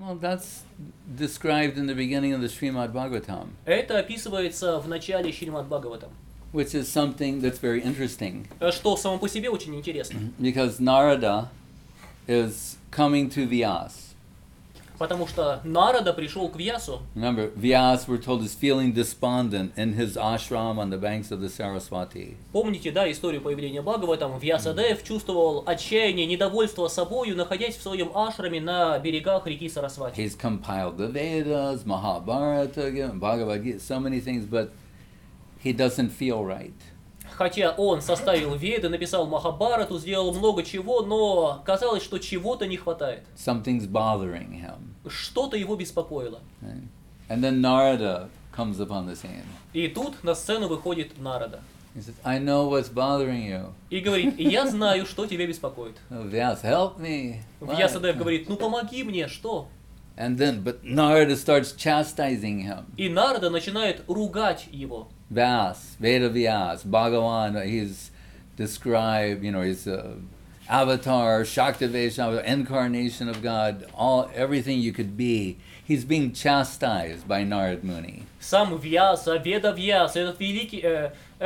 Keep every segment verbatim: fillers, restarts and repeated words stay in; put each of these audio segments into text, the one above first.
Well, that's described in the beginning of the Srimad Bhagavatam. Это описывается в начале Шримад Бхагаватам. Which is something that's very interesting. Что само по себе очень интересно. Because Narada is coming to Vyas. Потому что Нарада пришел к Вьясу. Remember, Vyas, we're told, is feeling despondent in his ashram on the banks of the Saraswati. Помните, да, историю появления Бхагаватам? Вьясадев чувствовал отчаяние, недовольство собою, находясь в своем ашраме на берегах реки Сарасвати. He's compiled the Vedas, Mahabharata, Bhagavad Gita, so many things, but he doesn't feel right. Хотя он составил Веды, написал Махабхарату, сделал много чего, но казалось, что чего-то не хватает. Something's bothering him. Что-то его беспокоило. Right? And then Narada comes upon the scene. И тут на сцену выходит Нарада. He says, I know what's bothering you. И говорит, я знаю, что тебя беспокоит. Oh, Vyas, help me. Вьясадев говорит, ну помоги мне, что? And then, but Narada starts chastising him. И Нарада начинает ругать его. Vyas, Veda Vyas, Bhagavan, he's described, you know, he's a avatar, Shaktavesha, incarnation of God, all everything you could be. He's being chastised by Narad Muni. Сам Вьяса, Веда Вьяса, этот великий, э, э,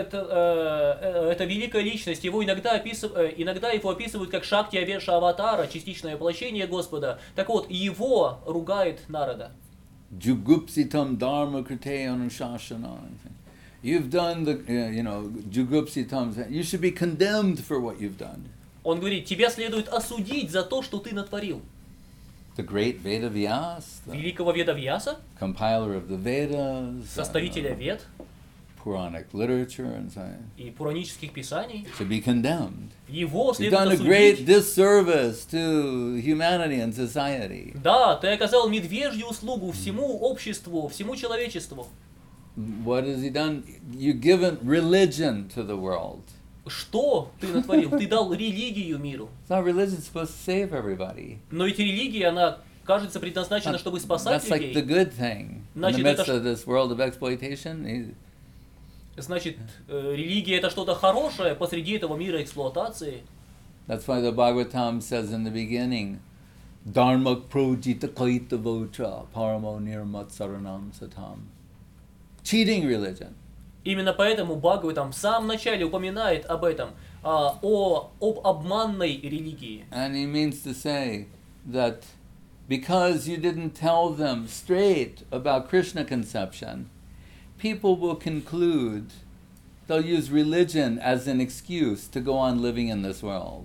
это, э, это великая личность, его иногда, описыв, э, иногда его описывают как Шакти Авеша Аватара, частичное воплощение Господа. Так вот, его ругает Нарада. Jugupsitam dharma krite anushasana. You've done the, uh, you know, jugupsitam. You should be condemned for what you've done. Он говорит, тебя следует осудить за то, что ты натворил. The great Veda Vyas, the Великого Веда Вьяса, compiler of the Vedas, составителя uh, Вед Puranic literature, and so on, и пуранических писаний, should be condemned. его You've следует done a great осудить. disservice to humanity and society. Да, ты оказал медвежью услугу всему обществу, всему человечеству. What has he done? You've given religion to the world. Что ты натворил? Ты дал религию миру. It's not religion supposed to save everybody. Но ведь религия, она, кажется, предназначена, чтобы спасать That's like the людей. good thing. In the Значит, midst это of this world of exploitation, he- Значит, э, религия это что-то хорошее посреди этого мира эксплуатации. that's why the Bhagavatam says in the beginning, Dharma projita kaita vocha paramo nirmat saranam satam. Cheating religion. Именно поэтому Бхагаватам в самом начале упоминает об этом, а, о, об обманной религии. And he means to say that because you didn't tell them straight about Krishna conception, people will conclude, they'll use religion as an excuse to go on living in this world.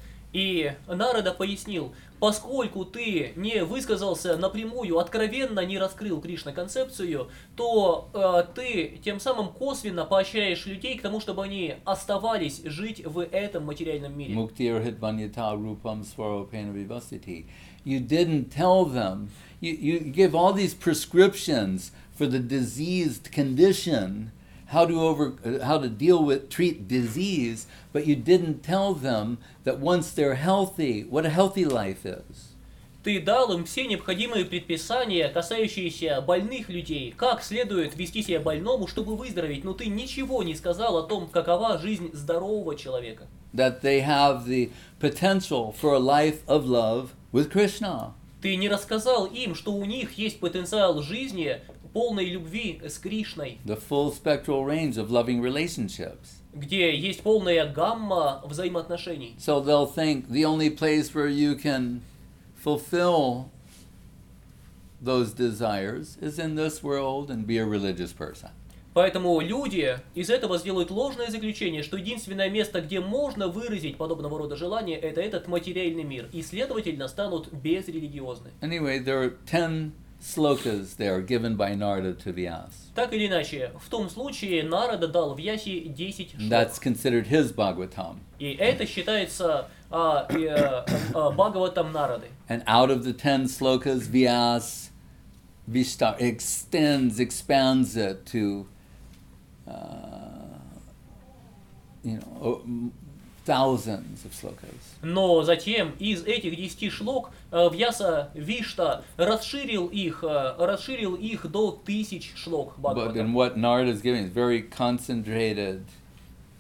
И Нарада пояснил, поскольку ты не высказался напрямую, откровенно не раскрыл Кришна-концепцию, то э, ты тем самым косвенно поощряешь людей к тому, чтобы они оставались жить в этом материальном мире. Muktir hitbanyata rupam swaropena vivasiti. You didn't tell them. You, you give all these prescriptions for the diseased condition, how to over, uh, how to deal with, treat disease, but you didn't tell them that once they're healthy, what a healthy life is. Ты дал им все необходимые предписания, касающиеся больных людей, как следует вести себя больному, чтобы выздороветь, но ты ничего не сказал о том, какова жизнь здорового человека. That they have the potential for a life of love with Krishna. Ты не рассказал им, что у них есть потенциал жизни, полной любви с Кришной, The full spectral range of loving relationships. где есть полная гамма взаимоотношений. So they'll think the only place where you can fulfill those desires is in this world and be a religious person. Поэтому люди из этого сделают ложное заключение, что единственное место, где можно выразить подобного рода желания, это этот материальный мир, и, следовательно, станут безрелигиозны. Anyway, there are ten slokas there given by Narada to Vyas. Так или иначе, в том случае Нарада дал Вьясе десять шлок. That's considered his Bhagavatam. И это считается а, и, а, а, Бхагаватам Нарады. And out of the ten slokas, Vyas Vishta extends, expands it to, uh, you know, thousands of slokas. Но затем из этих десяти шлок а, Вьяса Вишта расширил их, а, расширил их до тысяч шлок But in Бхагаватам. what Narada is giving is very concentrated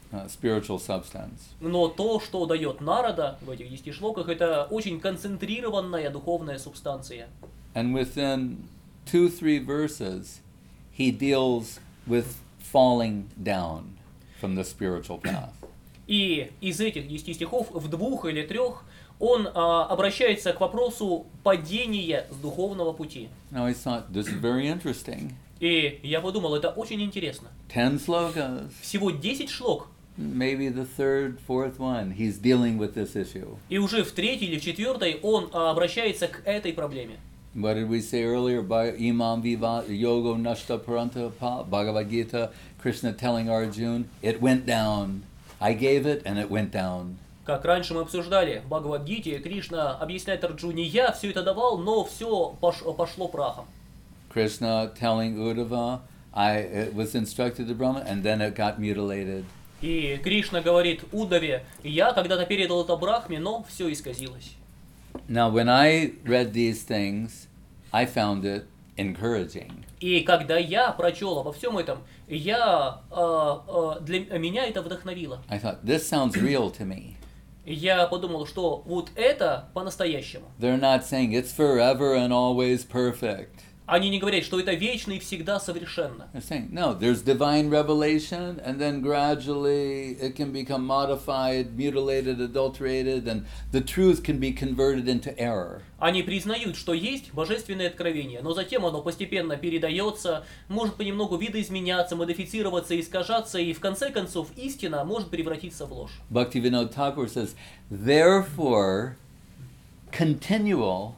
uh, spiritual substance. Но то, что дает Нарада в этих десяти шлоках, это очень концентрированная духовная субстанция. And within two, three verses, he deals with falling down from the spiritual path. И из этих десяти стихов в двух или трех он а, обращается к вопросу падения с духовного пути. Now I thought, this is very interesting. И я подумал, это очень интересно. Ten slokas, Всего десять шлок, maybe the third, fourth one, he's dealing with this issue. и уже в третьей или в четвертой он а, обращается к этой проблеме. What did we say earlier? By Imam Viva Yoga Nashta Paranta Pa Bhagavad Gita, Krishna telling Arjuna, it went down. I gave it and it went down. Как раньше мы обсуждали, в Бхагавад-гите Кришна объясняет Арджуне, я все это давал, но все пош- пошло прахом. Krishna telling Uddhava, I it was instructed to Brahma, and then it got mutilated. И Кришна говорит Удаве, я когда-то передал это Брахме, но все исказилось. Now, when I read these things, I found it encouraging. И когда я прочел обо всем этом, я, э, э, для меня это вдохновило. I thought, this sounds real to me. Я подумал, что вот это по-настоящему. They're not saying it's forever and always perfect. Они не говорят, что это вечно и всегда совершенно. They're saying, no, there's divine revelation, and then gradually it can become modified, mutilated, adulterated, and the truth can be converted into error. Они признают, что есть божественное откровение, но затем оно постепенно передается, может понемногу видоизменяться, модифицироваться, искажаться, и в конце концов истина может превратиться в ложь. Bhaktivinoda Thakur says, therefore, continual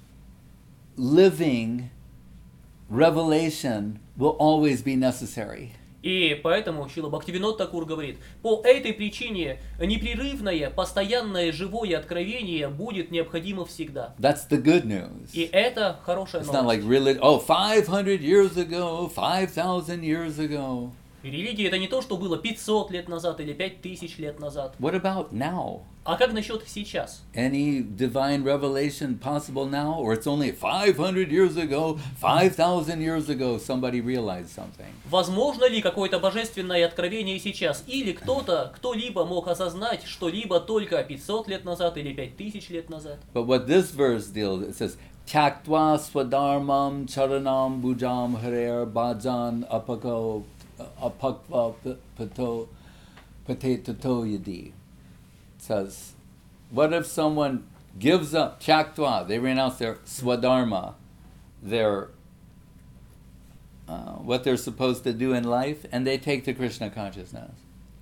living revelation will always be necessary. И поэтому Шрила Бхактивинод Такур говорит, по этой причине непрерывное, постоянное живое откровение будет необходимо всегда. That's the good news. И это хорошая It's not like новость. really, oh, five hundred years ago, five thousand years ago. И религия это не то, что было пятьсот лет назад или пять тысяч лет назад. What about now? А как насчет сейчас? Any divine revelation possible now? Or it's only five hundred years ago, five thousand years ago, somebody realized something? Возможно ли какое-то божественное откровение сейчас? Или кто-то, кто-либо мог осознать что-либо только пятьсот лет назад или пять тысяч лет назад? But what this verse deals, it says, Tyaktva swadharmam charanam bujam harer bhajan apako apakva pato patetato yadi. It says, what if someone gives up Tyaktva, they renounce their swadharma, their uh, what they're supposed to do in life, and they take to Krishna consciousness.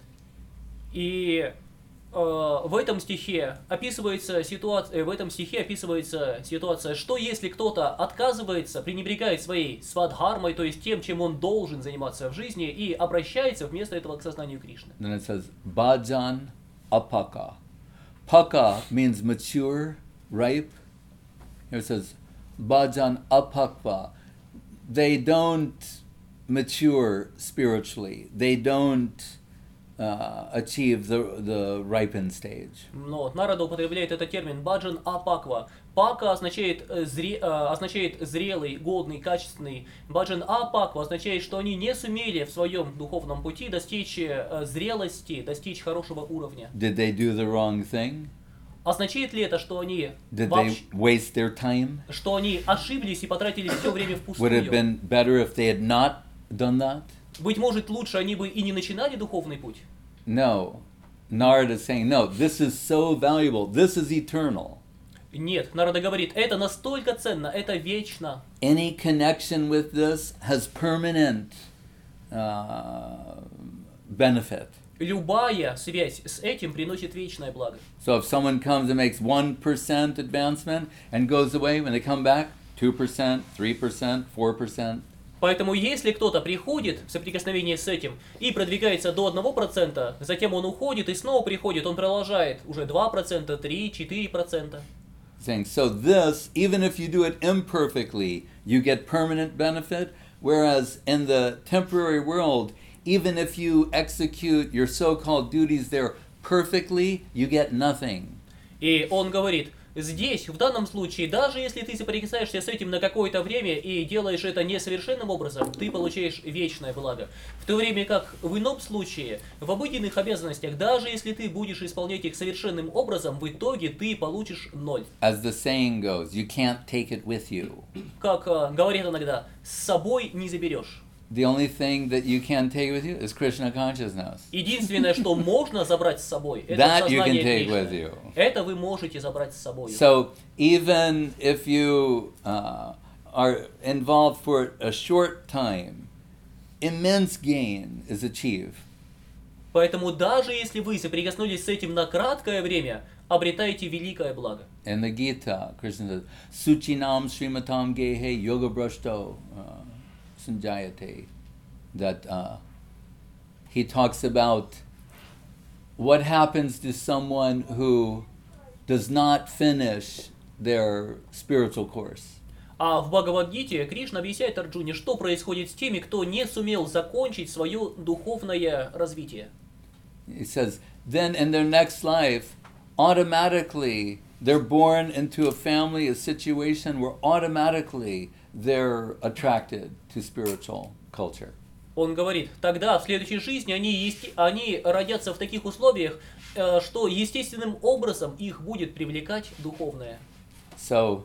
И э, в этом стихе описывается ситуация, в этом стихе описывается ситуация, что если кто-то отказывается, пренебрегает своей свадхармой, то есть тем, чем он должен заниматься в жизни, и обращается вместо этого к сознанию Кришны. Then it says, bhajan apaka. Paka means mature, ripe. Here it says, bhajan apakva. They don't mature spiritually. They don't uh, achieve the, the ripened stage. Но Нарада употребляет этот термин баджан апаква. Пака означает, э, зре, э, означает зрелый, годный, качественный. Баджан апаква означает, что они не сумели в своем духовном пути достичь э, зрелости, достичь хорошего уровня. Did they do the wrong thing? Означает ли это, что они, Did they вообще, waste their time? что они ошиблись и потратили все время Would it have впустую? been better if they had not done that? Быть может, лучше они бы и не начинали духовный путь? No. Narada is saying, no, this is so valuable. This is eternal. Нет, Нарада говорит, это настолько ценно, это вечно. Any connection with this has permanent uh, benefit. Любая связь с этим приносит вечное благо. So if someone comes and makes one percent advancement and goes away, when they come back, two percent, three percent, four percent. Поэтому если кто-то приходит в соприкосновение с этим и продвигается до одного процента, затем он уходит и снова приходит, он продолжает уже два процента, три, четыре процента. Saying, so this, even if you do it imperfectly, you get permanent benefit, whereas in the temporary world, even if you execute your so-called duties there perfectly, you get nothing. И он говорит, Здесь, в данном случае, даже если ты соприкасаешься с этим на какое-то время и делаешь это несовершенным образом, ты получаешь вечное благо. В то время как в ином случае, в обыденных обязанностях, даже если ты будешь исполнять их совершенным образом, в итоге ты получишь ноль. As the saying goes, you can't take it with you. Как э, говорят иногда, с собой не заберешь. The only thing that you can take with you is Krishna consciousness. Единственное, что можно забрать с собой, это That you can сознание take with Кришны. you. Это вы можете забрать с собой. So even if you uh, are involved for a short time, immense gain is achieved. Поэтому даже если вы соприкоснулись с этим на краткое время, обретаете великое благо. In the Gita, Krishna says, Suchinam Srimatam Gehe Yoga Brashto uh, Sanjayate. That uh, he talks about what happens to someone who does not finish their spiritual course. А в Бхагавад-гите Кришна объясняет Арджуне, что происходит с теми, кто не сумел закончить свое духовное развитие. He says, then in their next life, automatically they're born into a family, a situation where automatically they're attracted to spiritual culture. Он говорит, тогда в следующей жизни они, есте... они родятся в таких условиях, э, что естественным образом их будет привлекать духовное. So,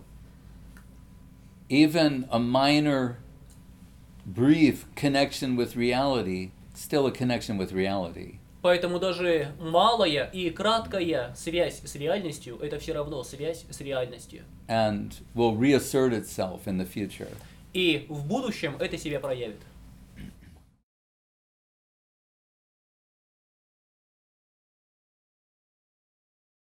even a minor, brief connection with reality, still a connection with reality. Поэтому даже малая и краткая связь с реальностью – это все равно связь с реальностью. And will reassert itself in the future. И в будущем это себя проявит.